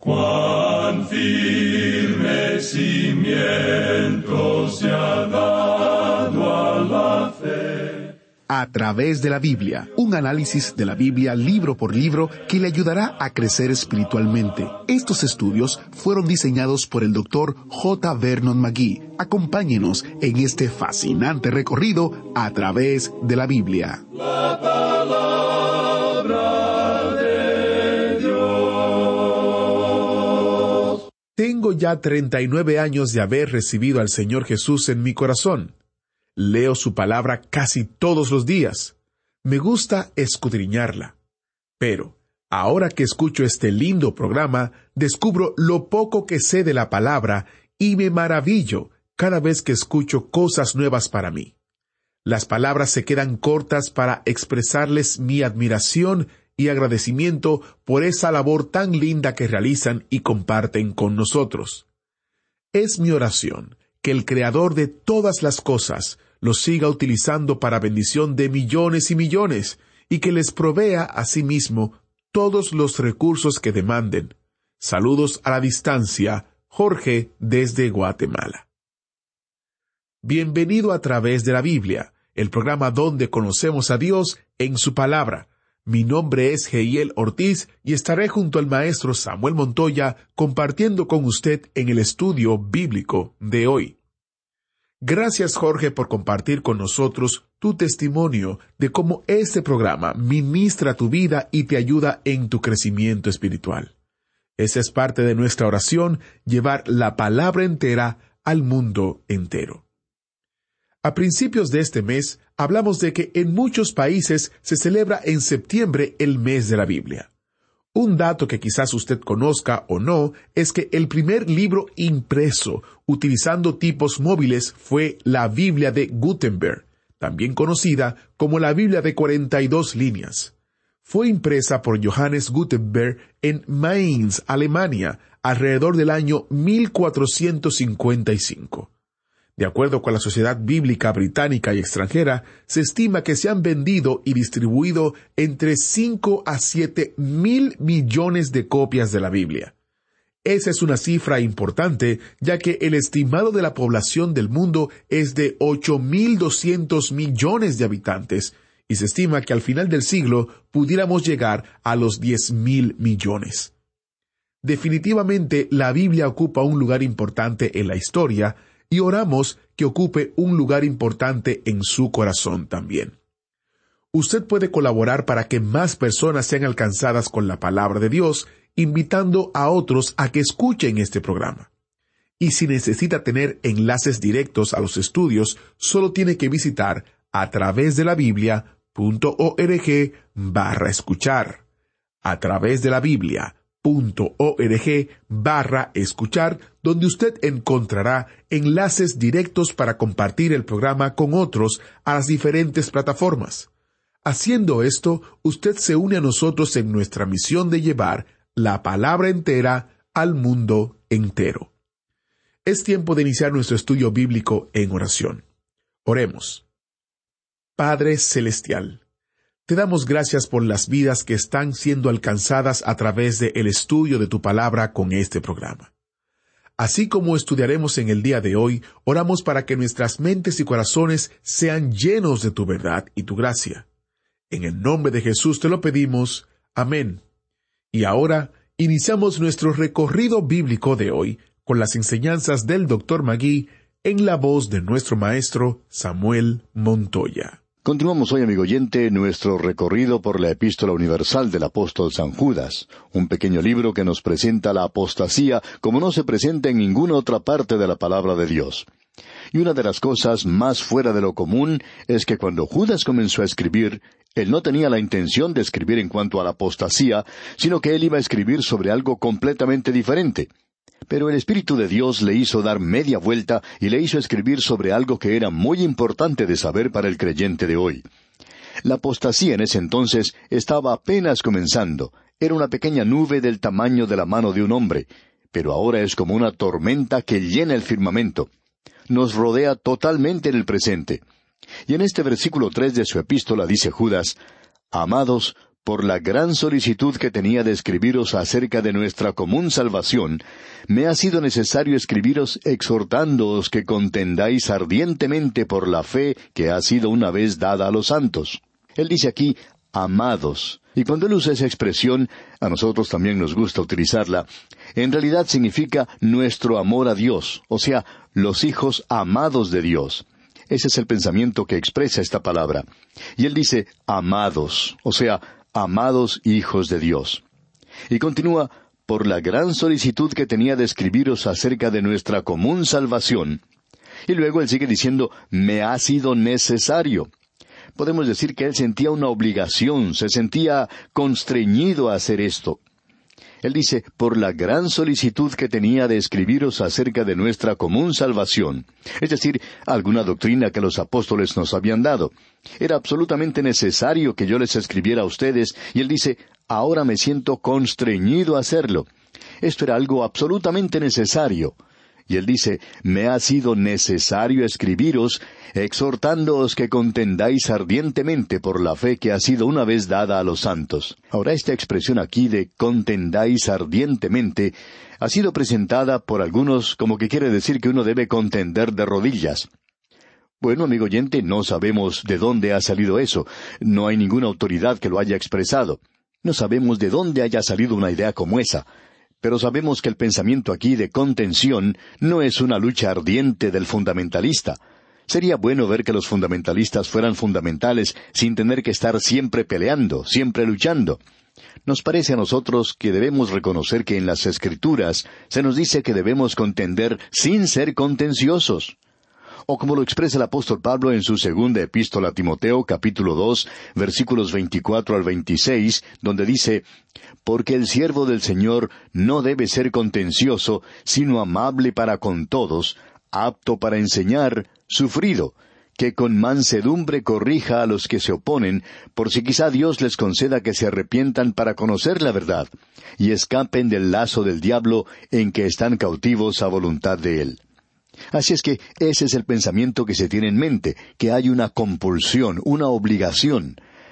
Cuán firme cimiento se ha dado a la fe. A través de la Biblia, un análisis de la Biblia libro por libro que le ayudará a crecer espiritualmente. Estos estudios fueron diseñados por el Dr. J. Vernon McGee. Acompáñenos en este fascinante recorrido a través de la Biblia. La palabra de Dios. Tengo ya 39 años de haber recibido al Señor Jesús en mi corazón. Leo su palabra casi todos los días. Me gusta escudriñarla. Pero, ahora que escucho este lindo programa, descubro lo poco que sé de la palabra y me maravillo cada vez que escucho cosas nuevas para mí. Las palabras se quedan cortas para expresarles mi admiración y agradecimiento por esa labor tan linda que realizan y comparten con nosotros. Es mi oración que el Creador de todas las cosas los siga utilizando para bendición de millones y millones, y que les provea a sí mismo todos los recursos que demanden. Saludos a la distancia, Jorge desde Guatemala. Bienvenido a través de la Biblia, el programa donde conocemos a Dios en su palabra. Mi nombre es Heiel Ortiz y estaré junto al maestro Samuel Montoya compartiendo con usted en el estudio bíblico de hoy. Gracias, Jorge, por compartir con nosotros tu testimonio de cómo este programa ministra tu vida y te ayuda en tu crecimiento espiritual. Esa es parte de nuestra oración, llevar la palabra entera al mundo entero. A principios de este mes, hablamos de que en muchos países se celebra en septiembre el mes de la Biblia. Un dato que quizás usted conozca o no es que el primer libro impreso utilizando tipos móviles fue la Biblia de Gutenberg, también conocida como la Biblia de 42 líneas. Fue impresa por Johannes Gutenberg en Mainz, Alemania, alrededor del año 1455. De acuerdo con la Sociedad Bíblica Británica y Extranjera, se estima que se han vendido y distribuido entre 5 a 7 mil millones de copias de la Biblia. Esa es una cifra importante, ya que el estimado de la población del mundo es de 8.200 millones de habitantes, y se estima que al final del siglo pudiéramos llegar a los 10.000 millones. Definitivamente, la Biblia ocupa un lugar importante en la historia, y oramos que ocupe un lugar importante en su corazón también. Usted puede colaborar para que más personas sean alcanzadas con la palabra de Dios, invitando a otros a que escuchen este programa. Y si necesita tener enlaces directos a los estudios, solo tiene que visitar a través de la Biblia.org/escuchar. A través de la Biblia.org/escuchar, donde usted encontrará enlaces directos para compartir el programa con otros a las diferentes plataformas. Haciendo esto, usted se une a nosotros en nuestra misión de llevar la palabra entera al mundo entero. Es tiempo de iniciar nuestro estudio bíblico en oración. Oremos. Padre Celestial, te damos gracias por las vidas que están siendo alcanzadas a través del estudio de tu palabra con este programa. Así como estudiaremos en el día de hoy, oramos para que nuestras mentes y corazones sean llenos de tu verdad y tu gracia. En el nombre de Jesús te lo pedimos. Amén. Y ahora, iniciamos nuestro recorrido bíblico de hoy con las enseñanzas del Dr. McGee en la voz de nuestro maestro Samuel Montoya. Continuamos hoy, amigo oyente, nuestro recorrido por la Epístola Universal del Apóstol San Judas, un pequeño libro que nos presenta la apostasía como no se presenta en ninguna otra parte de la palabra de Dios. Y una de las cosas más fuera de lo común es que cuando Judas comenzó a escribir, él no tenía la intención de escribir en cuanto a la apostasía, sino que él iba a escribir sobre algo completamente diferente. Pero el Espíritu de Dios le hizo dar media vuelta y le hizo escribir sobre algo que era muy importante de saber para el creyente de hoy. La apostasía en ese entonces estaba apenas comenzando. Era una pequeña nube del tamaño de la mano de un hombre, pero ahora es como una tormenta que llena el firmamento. Nos rodea totalmente en el presente. Y en este versículo 3 de su epístola dice Judas: «Amados, por la gran solicitud que tenía de escribiros acerca de nuestra común salvación, me ha sido necesario escribiros exhortándoos que contendáis ardientemente por la fe que ha sido una vez dada a los santos. Él dice aquí, amados, y cuando él usa esa expresión, a nosotros también nos gusta utilizarla, en realidad significa nuestro amor a Dios, o sea, los hijos amados de Dios. Ese es el pensamiento que expresa esta palabra. Y él dice, amados, o sea, amados hijos de Dios. Y continúa, por la gran solicitud que tenía de escribiros acerca de nuestra común salvación. Y luego él sigue diciendo, me ha sido necesario. Podemos decir que él sentía una obligación, se sentía constreñido a hacer esto. Él dice, por la gran solicitud que tenía de escribiros acerca de nuestra común salvación, es decir, alguna doctrina que los apóstoles nos habían dado. Era absolutamente necesario que yo les escribiera a ustedes, y él dice, ahora me siento constreñido a hacerlo. Esto era algo absolutamente necesario. Y él dice, me ha sido necesario escribiros, exhortándoos que contendáis ardientemente por la fe que ha sido una vez dada a los santos. Ahora, esta expresión aquí de contendáis ardientemente ha sido presentada por algunos como que quiere decir que uno debe contender de rodillas. Bueno, amigo oyente, no sabemos de dónde ha salido eso. No hay ninguna autoridad que lo haya expresado. No sabemos de dónde haya salido una idea como esa. Pero sabemos que el pensamiento aquí de contención no es una lucha ardiente del fundamentalista. Sería bueno ver que los fundamentalistas fueran fundamentales sin tener que estar siempre peleando, siempre luchando. Nos parece a nosotros que debemos reconocer que en las Escrituras se nos dice que debemos contender sin ser contenciosos. O como lo expresa el apóstol Pablo en su segunda epístola a Timoteo, capítulo 2, versículos 24 al 26, donde dice, porque el siervo del Señor no debe ser contencioso, sino amable para con todos, apto para enseñar, sufrido, que con mansedumbre corrija a los que se oponen, por si quizá Dios les conceda que se arrepientan para conocer la verdad, y escapen del lazo del diablo en que están cautivos a voluntad de él. Así es que ese es el pensamiento que se tiene en mente, que hay una compulsión, una obligación.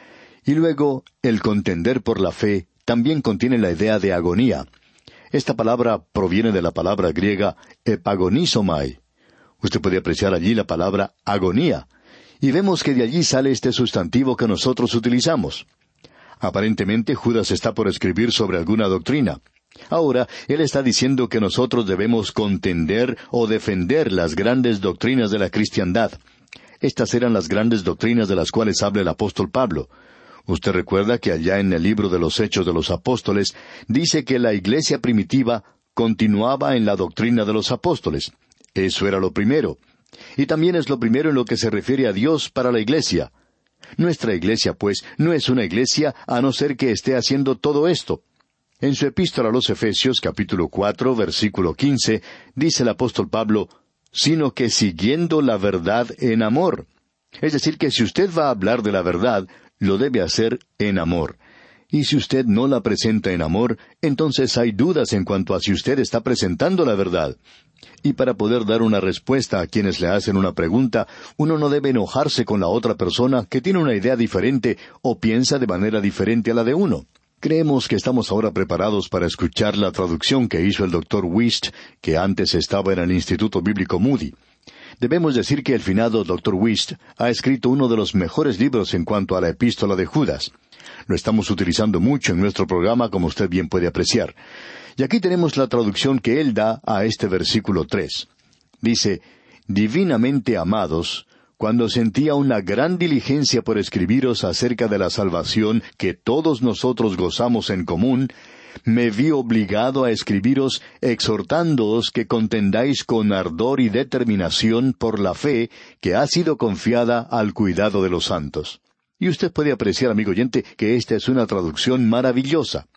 Y luego, el contender por la fe también contiene la idea de agonía. Esta palabra proviene de la palabra griega epagonizomai. Usted puede apreciar allí la palabra agonía. Y vemos que de allí sale este sustantivo que nosotros utilizamos. Aparentemente Judas está por escribir sobre alguna doctrina. Ahora, él está diciendo que nosotros debemos contender o defender las grandes doctrinas de la cristiandad. Estas eran las grandes doctrinas de las cuales habla el apóstol Pablo. Usted recuerda que allá en el libro de los Hechos de los Apóstoles dice que la iglesia primitiva continuaba en la doctrina de los apóstoles. Eso era lo primero. Y también es lo primero en lo que se refiere a Dios para la iglesia. Nuestra iglesia, pues, no es una iglesia a no ser que esté haciendo todo esto. En su epístola a los Efesios, capítulo 4, versículo 15, dice el apóstol Pablo, sino que siguiendo la verdad en amor. Es decir, que si usted va a hablar de la verdad, lo debe hacer en amor. Y si usted no la presenta en amor, entonces hay dudas en cuanto a si usted está presentando la verdad. Y para poder dar una respuesta a quienes le hacen una pregunta, uno no debe enojarse con la otra persona que tiene una idea diferente o piensa de manera diferente a la de uno. Creemos que estamos ahora preparados para escuchar la traducción que hizo el Dr. Wuest, que antes estaba en el Instituto Bíblico Moody. Debemos decir que el finado Dr. Wuest ha escrito uno de los mejores libros en cuanto a la epístola de Judas. Lo estamos utilizando mucho en nuestro programa, como usted bien puede apreciar. Y aquí tenemos la traducción que él da a este versículo 3. Dice, divinamente amados, cuando sentía una gran diligencia por escribiros acerca de la salvación que todos nosotros gozamos en común, me vi obligado a escribiros exhortándoos que contendáis con ardor y determinación por la fe que ha sido confiada al cuidado de los santos. Y usted puede apreciar, amigo oyente, que esta es una traducción maravillosa.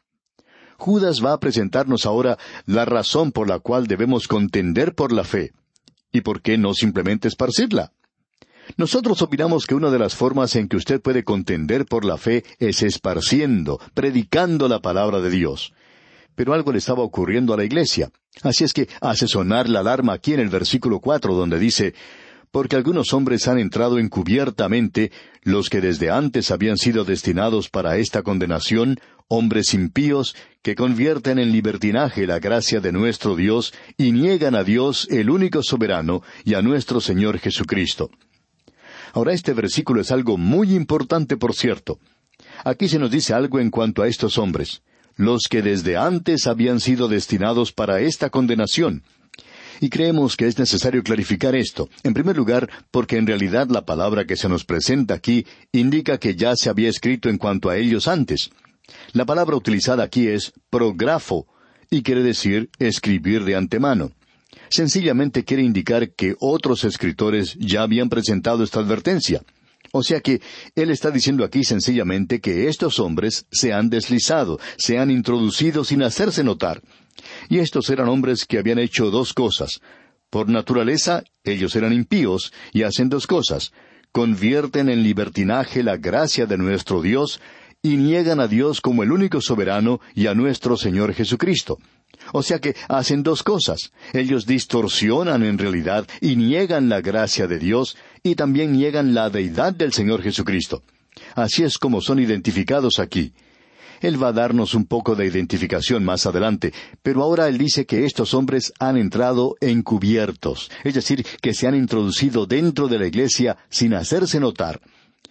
Judas va a presentarnos ahora la razón por la cual debemos contender por la fe. ¿Y por qué no simplemente esparcirla? Nosotros opinamos que una de las formas en que usted puede contender por la fe es esparciendo, predicando la palabra de Dios. Pero algo le estaba ocurriendo a la iglesia. Así es que hace sonar la alarma aquí en el versículo 4, donde dice, porque algunos hombres han entrado encubiertamente, los que desde antes habían sido destinados para esta condenación, hombres impíos, que convierten en libertinaje la gracia de nuestro Dios y niegan a Dios, el único soberano, y a nuestro Señor Jesucristo. Ahora este versículo es algo muy importante, por cierto. Aquí se nos dice algo en cuanto a estos hombres, los que desde antes habían sido destinados para esta condenación. Y creemos que es necesario clarificar esto. En primer lugar, porque en realidad la palabra que se nos presenta aquí indica que ya se había escrito en cuanto a ellos antes. La palabra utilizada aquí es prografo, y quiere decir escribir de antemano. Sencillamente quiere indicar que otros escritores ya habían presentado esta advertencia. O sea que él está diciendo aquí sencillamente que estos hombres se han deslizado, se han introducido sin hacerse notar. Y estos eran hombres que habían hecho dos cosas. Por naturaleza, ellos eran impíos y hacen dos cosas. Convierten en libertinaje la gracia de nuestro Dios y niegan a Dios como el único soberano y a nuestro Señor Jesucristo. O sea que hacen dos cosas. Ellos distorsionan en realidad y niegan la gracia de Dios y también niegan la deidad del Señor Jesucristo. Así es como son identificados aquí. Él va a darnos un poco de identificación más adelante, pero ahora él dice que estos hombres han entrado encubiertos, es decir, que se han introducido dentro de la iglesia sin hacerse notar.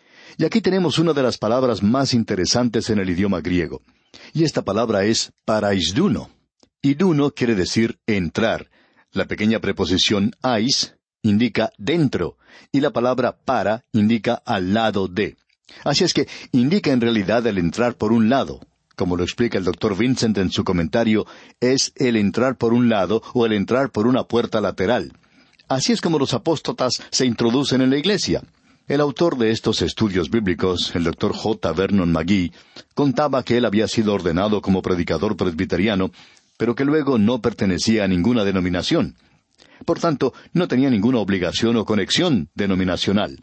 Y aquí tenemos una de las palabras más interesantes en el idioma griego. Y esta palabra es paraisduno. Iduno quiere decir entrar. La pequeña preposición ais indica dentro, y la palabra para indica al lado de. Así es que indica en realidad el entrar por un lado. Como lo explica el Dr. Vincent en su comentario, es el entrar por un lado o el entrar por una puerta lateral. Así es como los apóstatas se introducen en la iglesia. El autor de estos estudios bíblicos, el Dr. J. Vernon McGee, contaba que él había sido ordenado como predicador presbiteriano, pero que luego no pertenecía a ninguna denominación. Por tanto, no tenía ninguna obligación o conexión denominacional.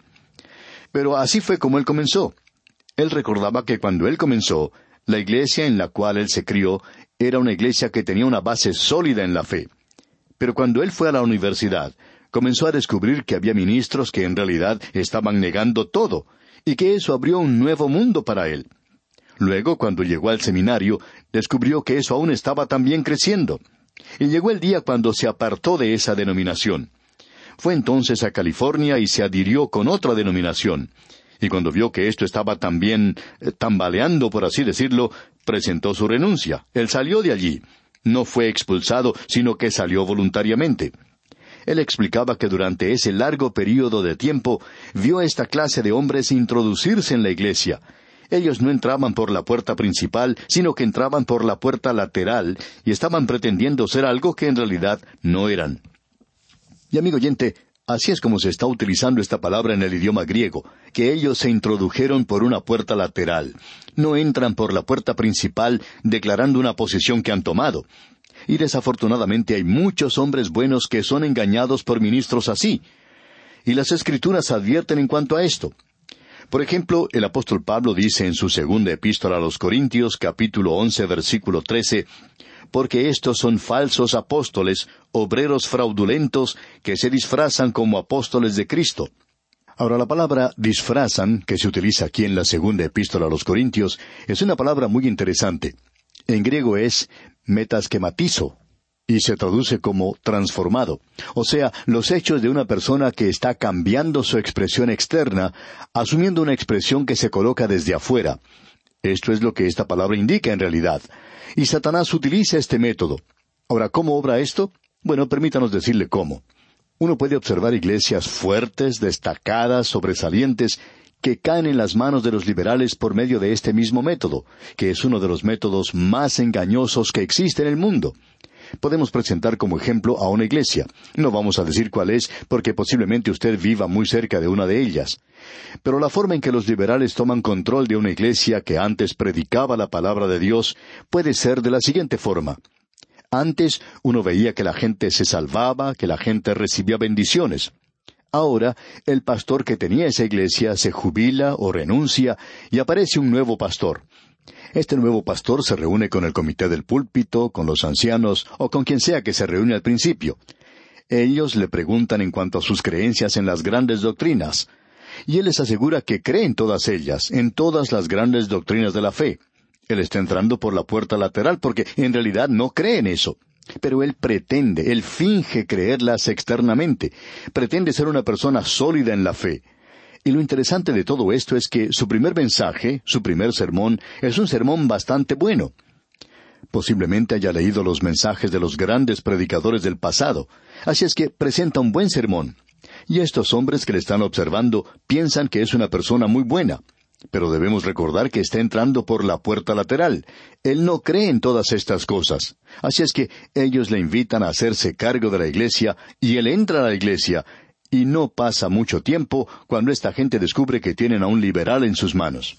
Pero así fue como él comenzó. Él recordaba que cuando él comenzó, la iglesia en la cual él se crió era una iglesia que tenía una base sólida en la fe. Pero cuando él fue a la universidad, comenzó a descubrir que había ministros que en realidad estaban negando todo, y que eso abrió un nuevo mundo para él. Luego, cuando llegó al seminario, descubrió que eso aún estaba también creciendo. Y llegó el día cuando se apartó de esa denominación. Fue entonces a California y se adhirió con otra denominación. Y cuando vio que esto estaba también tambaleando, por así decirlo, presentó su renuncia. Él salió de allí. No fue expulsado, sino que salió voluntariamente. Él explicaba que durante ese largo período de tiempo vio a esta clase de hombres introducirse en la iglesia. Ellos no entraban por la puerta principal, sino que entraban por la puerta lateral, y estaban pretendiendo ser algo que en realidad no eran. Y amigo oyente, así es como se está utilizando esta palabra en el idioma griego, que ellos se introdujeron por una puerta lateral. No entran por la puerta principal declarando una posición que han tomado. Y desafortunadamente hay muchos hombres buenos que son engañados por ministros así. Y las Escrituras advierten en cuanto a esto. Por ejemplo, el apóstol Pablo dice en su segunda epístola a los Corintios, capítulo 11, versículo 13, «Porque estos son falsos apóstoles, obreros fraudulentos, que se disfrazan como apóstoles de Cristo». Ahora, la palabra disfrazan, que se utiliza aquí en la segunda epístola a los Corintios, es una palabra muy interesante. En griego es metaschematizo, y se traduce como transformado. O sea, los hechos de una persona que está cambiando su expresión externa, asumiendo una expresión que se coloca desde afuera. Esto es lo que esta palabra indica en realidad. Y Satanás utiliza este método. Ahora, ¿cómo obra esto? Bueno, permítanos decirle cómo. Uno puede observar iglesias fuertes, destacadas, sobresalientes, que caen en las manos de los liberales por medio de este mismo método, que es uno de los métodos más engañosos que existe en el mundo. Podemos presentar como ejemplo a una iglesia. No vamos a decir cuál es, porque posiblemente usted viva muy cerca de una de ellas. Pero la forma en que los liberales toman control de una iglesia que antes predicaba la palabra de Dios puede ser de la siguiente forma. Antes uno veía que la gente se salvaba, que la gente recibía bendiciones. Ahora, el pastor que tenía esa iglesia se jubila o renuncia y aparece un nuevo pastor. Este nuevo pastor se reúne con el comité del púlpito, con los ancianos o con quien sea que se reúne al principio. Ellos le preguntan en cuanto a sus creencias en las grandes doctrinas, y él les asegura que cree en todas ellas, en todas las grandes doctrinas de la fe. Él está entrando por la puerta lateral porque en realidad no cree en eso. Pero él finge creerlas externamente. Pretende ser una persona sólida en la fe. Y lo interesante de todo esto es que su primer mensaje, su primer sermón, es un sermón bastante bueno. Posiblemente haya leído los mensajes de los grandes predicadores del pasado. Así es que presenta un buen sermón. Y estos hombres que le están observando piensan que es una persona muy buena. Pero debemos recordar que está entrando por la puerta lateral. Él no cree en todas estas cosas. Así es que ellos le invitan a hacerse cargo de la iglesia, y él entra a la iglesia, y no pasa mucho tiempo cuando esta gente descubre que tienen a un liberal en sus manos.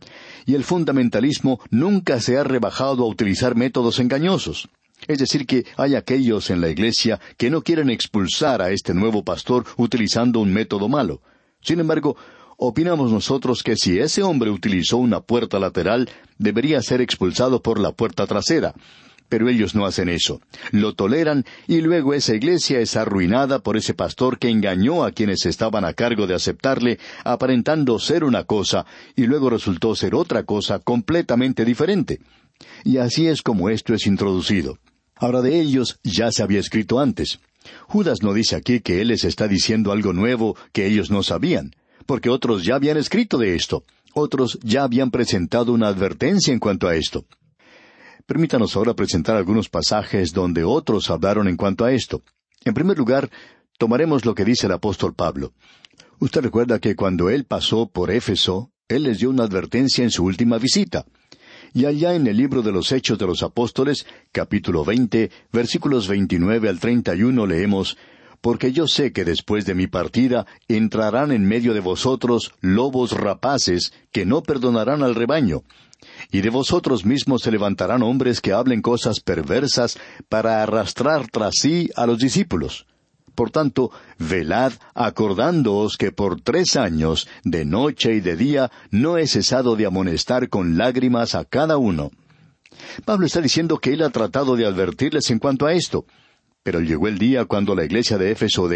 Y el fundamentalismo nunca se ha rebajado a utilizar métodos engañosos. Es decir, que hay aquellos en la iglesia que no quieren expulsar a este nuevo pastor utilizando un método malo. Sin embargo, opinamos nosotros que si ese hombre utilizó una puerta lateral, debería ser expulsado por la puerta trasera. Pero ellos no hacen eso. Lo toleran, y luego esa iglesia es arruinada por ese pastor que engañó a quienes estaban a cargo de aceptarle, aparentando ser una cosa, y luego resultó ser otra cosa completamente diferente. Y así es como esto es introducido. Ahora, de ellos ya se había escrito antes. Judas no dice aquí que él les está diciendo algo nuevo que ellos no sabían, porque otros ya habían escrito de esto. Otros ya habían presentado una advertencia en cuanto a esto. Permítanos ahora presentar algunos pasajes donde otros hablaron en cuanto a esto. En primer lugar, tomaremos lo que dice el apóstol Pablo. Usted recuerda que cuando él pasó por Éfeso, él les dio una advertencia en su última visita. Y allá en el libro de los Hechos de los Apóstoles, capítulo 20, versículos 29 al 31, leemos: «Porque yo sé que después de mi partida entrarán en medio de vosotros lobos rapaces que no perdonarán al rebaño. Y de vosotros mismos se levantarán hombres que hablen cosas perversas para arrastrar tras sí a los discípulos. Por tanto, velad, acordándoos que por 3 años, de noche y de día, no he cesado de amonestar con lágrimas a cada uno». Pablo está diciendo que él ha tratado de advertirles en cuanto a esto. Pero llegó el día cuando la iglesia de Éfeso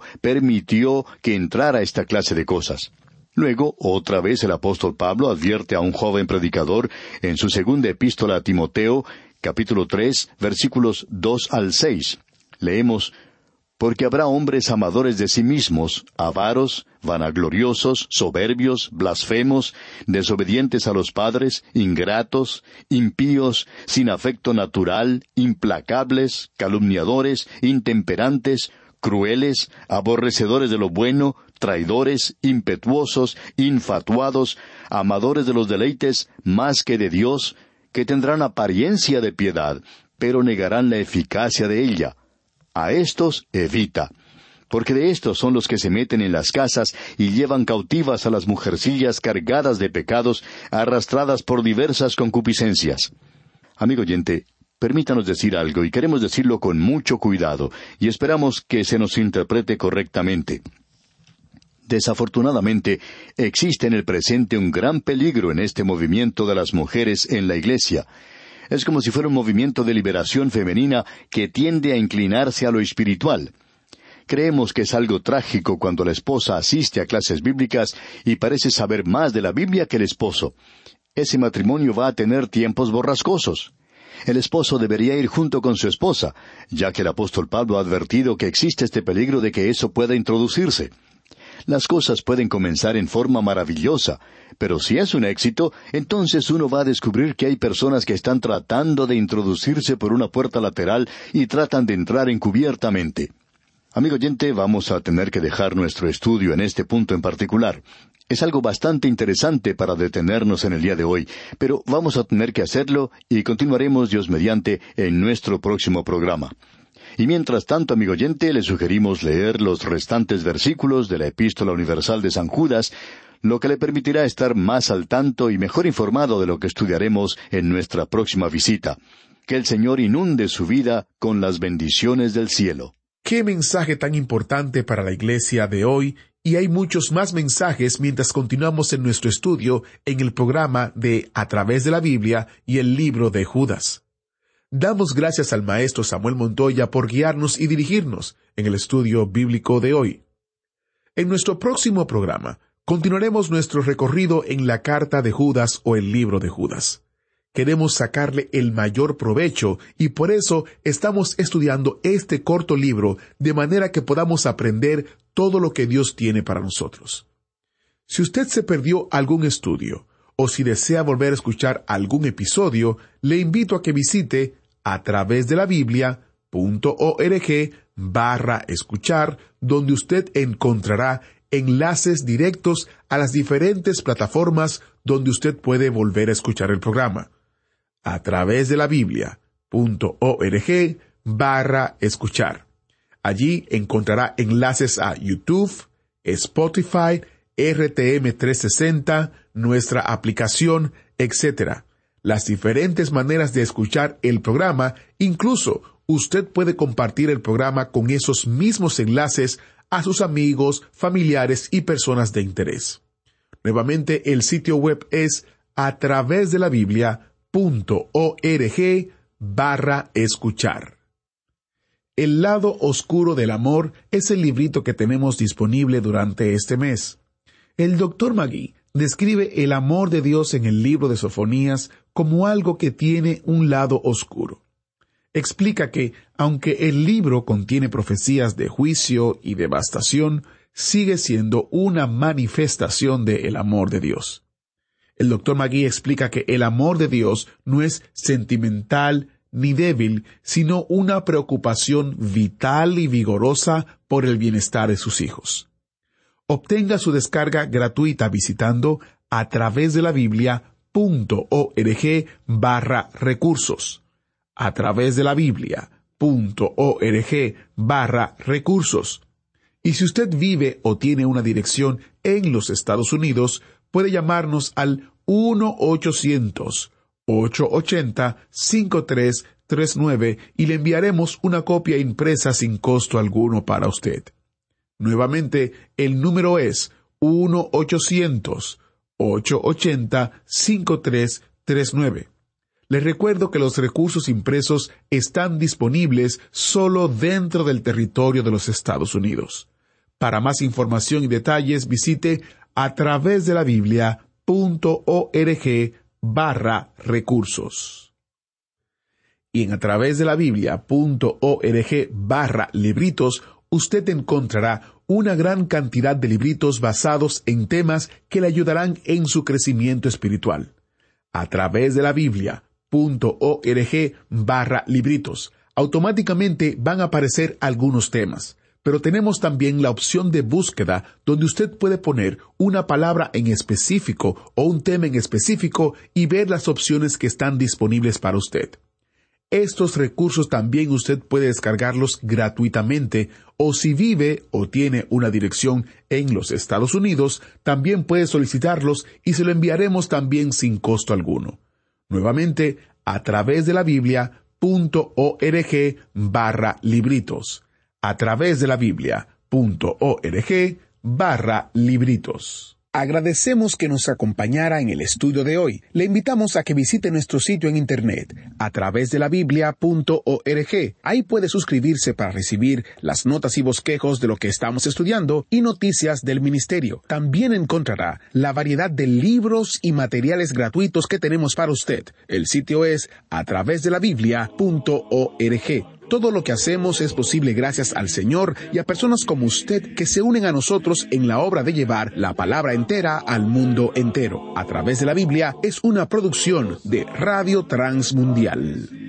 permitió que entrara esta clase de cosas. Luego, otra vez el apóstol Pablo advierte a un joven predicador en su segunda epístola a Timoteo, capítulo 3, versículos 2 al 6. Leemos: «Porque habrá hombres amadores de sí mismos, avaros, vanagloriosos, soberbios, blasfemos, desobedientes a los padres, ingratos, impíos, sin afecto natural, implacables, calumniadores, intemperantes, crueles, aborrecedores de lo bueno, traidores, impetuosos, infatuados, amadores de los deleites más que de Dios, que tendrán apariencia de piedad, pero negarán la eficacia de ella. A estos evita, porque de estos son los que se meten en las casas y llevan cautivas a las mujercillas cargadas de pecados, arrastradas por diversas concupiscencias». Amigo oyente, permítanos decir algo, y queremos decirlo con mucho cuidado, y esperamos que se nos interprete correctamente. Desafortunadamente, existe en el presente un gran peligro en este movimiento de las mujeres en la iglesia. Es como si fuera un movimiento de liberación femenina que tiende a inclinarse a lo espiritual. Creemos que es algo trágico cuando la esposa asiste a clases bíblicas y parece saber más de la Biblia que el esposo. Ese matrimonio va a tener tiempos borrascosos. El esposo debería ir junto con su esposa, ya que el apóstol Pablo ha advertido que existe este peligro de que eso pueda introducirse. Las cosas pueden comenzar en forma maravillosa, pero si es un éxito, entonces uno va a descubrir que hay personas que están tratando de introducirse por una puerta lateral y tratan de entrar encubiertamente. Amigo oyente, vamos a tener que dejar nuestro estudio en este punto en particular. Es algo bastante interesante para detenernos en el día de hoy, pero vamos a tener que hacerlo y continuaremos, Dios mediante, en nuestro próximo programa. Y mientras tanto, amigo oyente, le sugerimos leer los restantes versículos de la Epístola Universal de San Judas, lo que le permitirá estar más al tanto y mejor informado de lo que estudiaremos en nuestra próxima visita. Que el Señor inunde su vida con las bendiciones del cielo. ¡Qué mensaje tan importante para la iglesia de hoy! Y hay muchos más mensajes mientras continuamos en nuestro estudio en el programa de A través de la Biblia y el libro de Judas. Damos gracias al maestro Samuel Montoya por guiarnos y dirigirnos en el estudio bíblico de hoy. En nuestro próximo programa, continuaremos nuestro recorrido en la carta de Judas o el libro de Judas. Queremos sacarle el mayor provecho y por eso estamos estudiando este corto libro de manera que podamos aprender todo lo que Dios tiene para nosotros. Si usted se perdió algún estudio o si desea volver a escuchar algún episodio, le invito a que visite a través de la Biblia.org/escuchar, donde usted encontrará enlaces directos a las diferentes plataformas donde usted puede volver a escuchar el programa. A través de la Biblia.org/escuchar. Allí encontrará enlaces a YouTube, Spotify, RTM 360, nuestra aplicación, etc. Las diferentes maneras de escuchar el programa, incluso usted puede compartir el programa con esos mismos enlaces a sus amigos, familiares y personas de interés. Nuevamente, el sitio web es a través de la Biblia.org/escuchar. El lado oscuro del amor es el librito que tenemos disponible durante este mes. El Dr. Magui describe el amor de Dios en el libro de Sofonías como algo que tiene un lado oscuro. Explica que, aunque el libro contiene profecías de juicio y devastación, sigue siendo una manifestación del amor de Dios. El Dr. Magui explica que el amor de Dios no es sentimental ni débil, sino una preocupación vital y vigorosa por el bienestar de sus hijos. Obtenga su descarga gratuita visitando a través de la Biblia.org/recursos. A través de la Biblia.org/recursos. Y si usted vive o tiene una dirección en los Estados Unidos, puede llamarnos al 1-800-880-5339 y le enviaremos una copia impresa sin costo alguno para usted. Nuevamente, el número es 1-800-880-5339. Les recuerdo que los recursos impresos están disponibles solo dentro del territorio de los Estados Unidos. Para más información y detalles, visite a través de la Biblia.org/recursos. Y en a través de la Biblia.org/libritos, usted encontrará una gran cantidad de libritos basados en temas que le ayudarán en su crecimiento espiritual. A través de la Biblia.org/libritos, automáticamente van a aparecer algunos temas, pero tenemos también la opción de búsqueda donde usted puede poner una palabra en específico o un tema en específico y ver las opciones que están disponibles para usted. Estos recursos también usted puede descargarlos gratuitamente, o si vive o tiene una dirección en los Estados Unidos, también puede solicitarlos y se lo enviaremos también sin costo alguno. Nuevamente, a través de la Biblia.org/libritos. A través de la Biblia.org/libritos. Agradecemos que nos acompañara en el estudio de hoy. Le invitamos a que visite nuestro sitio en internet, a través de la Biblia.org. Ahí puede suscribirse para recibir las notas y bosquejos de lo que estamos estudiando y noticias del ministerio. También encontrará la variedad de libros y materiales gratuitos que tenemos para usted. El sitio es a través de la Biblia.org. Todo lo que hacemos es posible gracias al Señor y a personas como usted que se unen a nosotros en la obra de llevar la palabra entera al mundo entero. A través de la Biblia es una producción de Radio Transmundial.